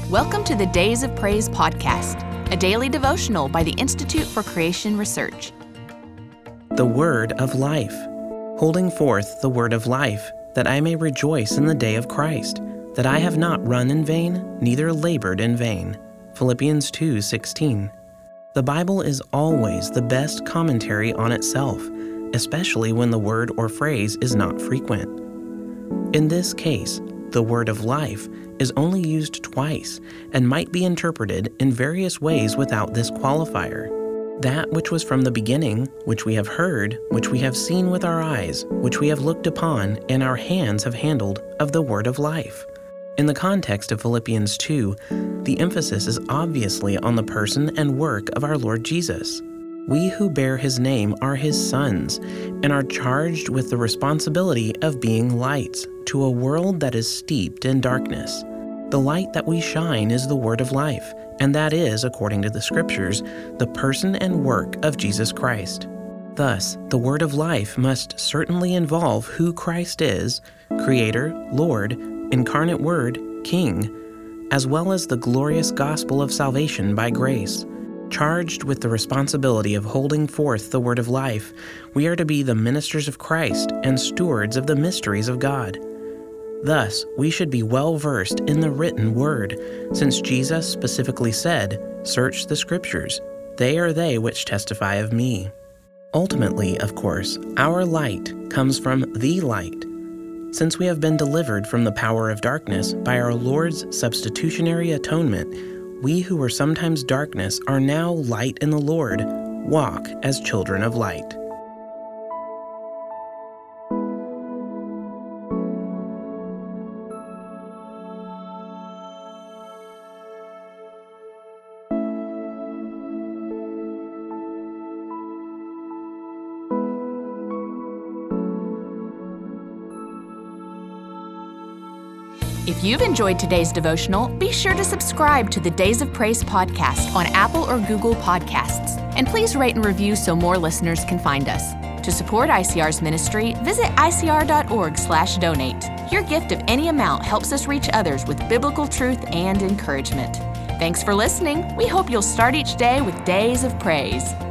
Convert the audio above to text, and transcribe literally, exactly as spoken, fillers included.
Welcome to the Days of Praise podcast, a daily devotional by the Institute for Creation Research. The Word of Life. Holding forth the Word of Life, that I may rejoice in the day of Christ, that I have not run in vain, neither labored in vain. Philippians two sixteen. The Bible is always the best commentary on itself, especially when the word or phrase is not frequent. In this case, the word of life is only used twice and might be interpreted in various ways without this qualifier. That which was from the beginning, which we have heard, which we have seen with our eyes, which we have looked upon, and our hands have handled, of the word of life. In the context of Philippians two, the emphasis is obviously on the person and work of our Lord Jesus. We who bear his name are his sons and are charged with the responsibility of being lights to a world that is steeped in darkness. The light that we shine is the word of life, and that is, according to the scriptures, the person and work of Jesus Christ. Thus, the word of life must certainly involve who Christ is, Creator, Lord, incarnate Word, King, as well as the glorious gospel of salvation by grace. Charged with the responsibility of holding forth the word of life, we are to be the ministers of Christ and stewards of the mysteries of God. Thus, we should be well versed in the written word, since Jesus specifically said, "Search the scriptures, they are they which testify of me." Ultimately, of course, our light comes from the light. Since we have been delivered from the power of darkness by our Lord's substitutionary atonement, we who were sometimes darkness are now light in the Lord. Walk as children of light. If you've enjoyed today's devotional, be sure to subscribe to the Days of Praise podcast on Apple or Google Podcasts. And please rate and review so more listeners can find us. To support I C R's ministry, visit I C R dot org slash donate. Your gift of any amount helps us reach others with biblical truth and encouragement. Thanks for listening. We hope you'll start each day with Days of Praise.